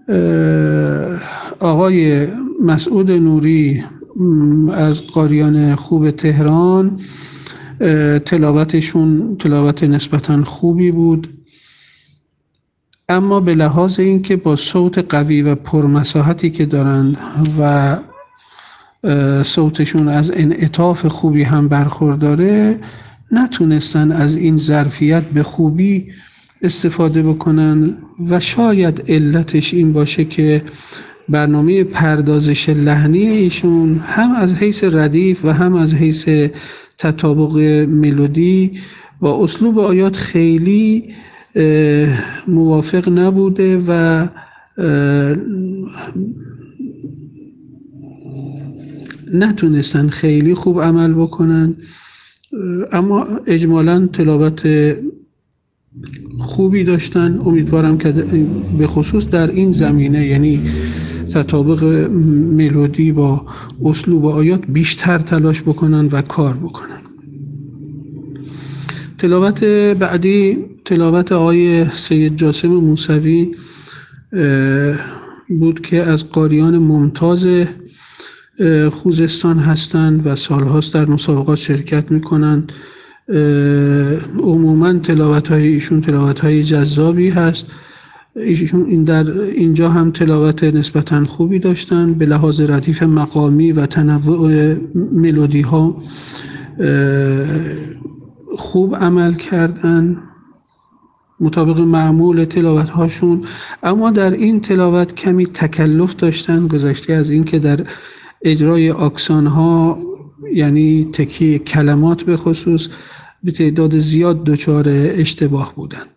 آقای مسعود نوری از قاریان خوب تهران، تلاوتشون تلاوت نسبتاً خوبی بود، اما به لحاظ اینکه با صوت قوی و پرمساحتی که دارن و صوتشون از انعطاف خوبی هم برخورداره، نتونستن از این ظرفیت به خوبی استفاده بکنن و شاید علتش این باشه که برنامه پردازش لحنی ایشون هم از حیث ردیف و هم از حیث تطابق ملودی با اسلوب آیات خیلی موافق نبوده و نتونستن خیلی خوب عمل بکنن، اما اجمالاً تلاوت خوبی داشتن. امیدوارم که به خصوص در این زمینه، یعنی تطابق ملودی با اسلوب آیات، بیشتر تلاش بکنن و کار بکنن. تلاوت بعدی تلاوت آقای سید جاسم موسوی بود که از قاریان ممتاز خوزستان هستند و سالهاست در مسابقات شرکت میکنن. عموما تلاوت‌های ایشون تلاوت‌های جذابی هست. ایشون در اینجا هم تلاوت نسبتاً خوبی داشتن، به لحاظ ردیف مقامی و تنوع ملودی ها خوب عمل کردن مطابق معمول تلاوت هاشون، اما در این تلاوت کمی تکلف داشتن، گذشته از این که در اجرای آکسان ها، یعنی تکیه کلمات به خصوص، به تعداد زیاد دچار اشتباه بودن.